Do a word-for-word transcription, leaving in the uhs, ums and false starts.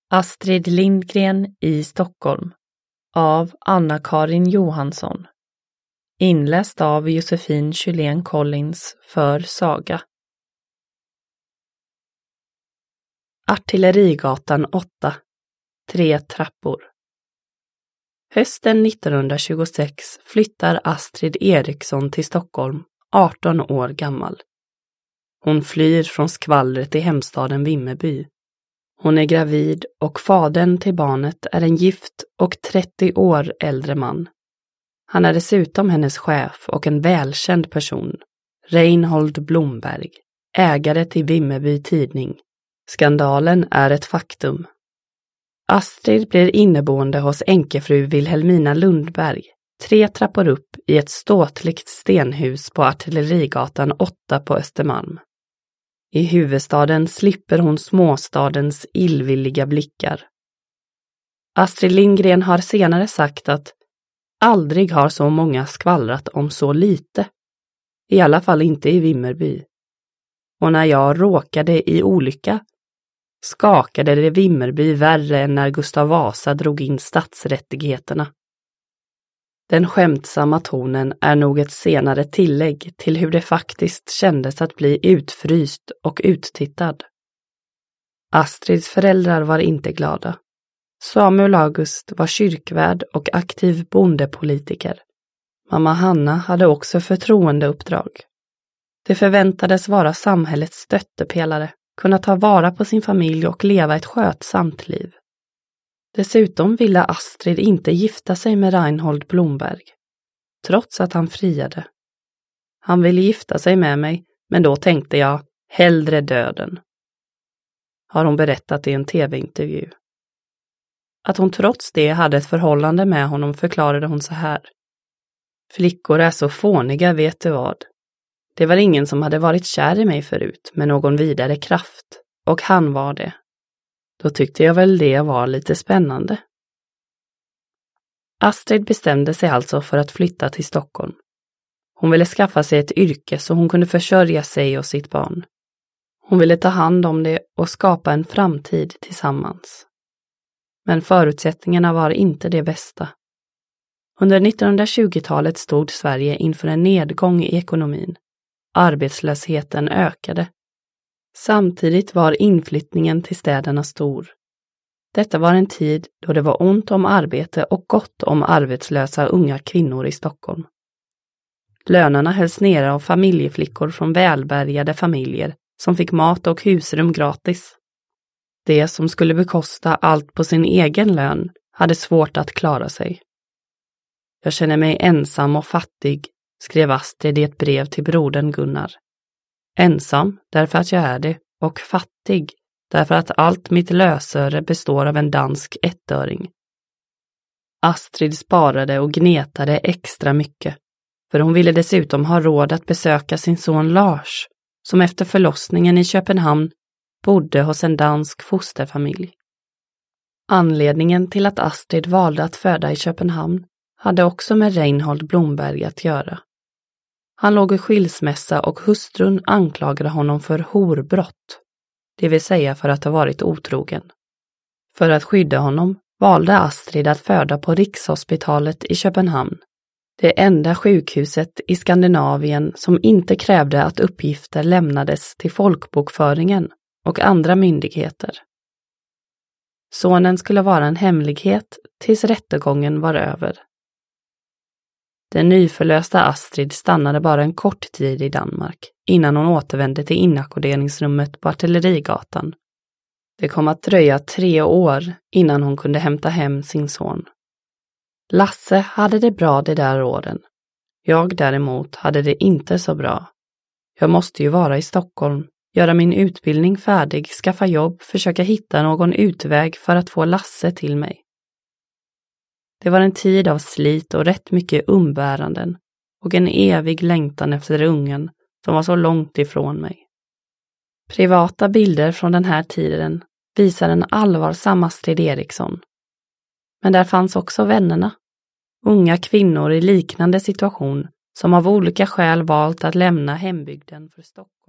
Astrid Lindgren i Stockholm av Anna-Karin Johansson. Inläst av Josefin Kylén Collins för Saga. Artillerigatan åtta. Tre trappor. Hösten nittonhundratjugosex flyttar Astrid Eriksson till Stockholm, arton år gammal. Hon flyr från skvallret i hemstaden Vimmerby. Hon är gravid och fadern till barnet är en gift och trettio år äldre man. Han är dessutom hennes chef och en välkänd person, Reinhold Blomberg, ägare till Vimmerby tidning. Skandalen är ett faktum. Astrid blir inneboende hos änkefru Wilhelmina Lundberg, tre trappor upp i ett ståtligt stenhus på Artillerigatan åtta på Östermalm. I huvudstaden slipper hon småstadens illvilliga blickar. Astrid Lindgren har senare sagt att aldrig har så många skvallrat om så lite. I alla fall inte i Vimmerby. Och när jag råkade i olycka skakade det Vimmerby värre än när Gustav Vasa drog in stadsrättigheterna. Den skämtsamma tonen är nog ett senare tillägg till hur det faktiskt kändes att bli utfryst och uttittad. Astrids föräldrar var inte glada. Samuel August var kyrkvärd och aktiv bondepolitiker. Mamma Hanna hade också förtroendeuppdrag. Det förväntades vara samhällets stöttepelare, kunna ta vara på sin familj och leva ett skötsamt liv. Dessutom ville Astrid inte gifta sig med Reinhold Blomberg, trots att han friade. Han ville gifta sig med mig, men då tänkte jag, hellre döden. Har hon berättat i en tv-intervju. Att hon trots det hade ett förhållande med honom förklarade hon så här. Flickor är så fåniga, vet du vad. Det var ingen som hade varit kär i mig förut med någon vidare kraft, och han var det. Då tyckte jag väl det var lite spännande. Astrid bestämde sig alltså för att flytta till Stockholm. Hon ville skaffa sig ett yrke så hon kunde försörja sig och sitt barn. Hon ville ta hand om det och skapa en framtid tillsammans. Men förutsättningarna var inte det bästa. Under nittonhundratjugotalet stod Sverige inför en nedgång i ekonomin. Arbetslösheten ökade. Samtidigt var inflyttningen till städerna stor. Detta var en tid då det var ont om arbete och gott om arbetslösa unga kvinnor i Stockholm. Lönerna hölls nere av familjeflickor från välbärgade familjer som fick mat och husrum gratis. De som skulle bekosta allt på sin egen lön hade svårt att klara sig. Jag känner mig ensam och fattig, skrev Astrid i ett brev till brodern Gunnar. Ensam därför att jag är det och fattig därför att allt mitt lösöre består av en dansk ettöring. Astrid sparade och gnetade extra mycket, för hon ville dessutom ha råd att besöka sin son Lars, som efter förlossningen i Köpenhamn bodde hos en dansk fosterfamilj. Anledningen till att Astrid valde att föda i Köpenhamn hade också med Reinhold Blomberg att göra. Han låg i skilsmässa och hustrun anklagade honom för horbrott, det vill säga för att ha varit otrogen. För att skydda honom valde Astrid att föda på Rikshospitalet i Köpenhamn, det enda sjukhuset i Skandinavien som inte krävde att uppgifter lämnades till folkbokföringen och andra myndigheter. Sonen skulle vara en hemlighet tills rättegången var över. Den nyförlösta Astrid stannade bara en kort tid i Danmark innan hon återvände till inackorderingsrummet på Artillerigatan. Det kom att dröja tre år innan hon kunde hämta hem sin son. Lasse hade det bra de där åren. Jag däremot hade det inte så bra. Jag måste ju vara i Stockholm, göra min utbildning färdig, skaffa jobb, försöka hitta någon utväg för att få Lasse till mig. Det var en tid av slit och rätt mycket umbäranden och en evig längtan efter ungen som var så långt ifrån mig. Privata bilder från den här tiden visar en allvarsam Astrid Eriksson. Men där fanns också vännerna, unga kvinnor i liknande situation som av olika skäl valt att lämna hembygden för Stockholm.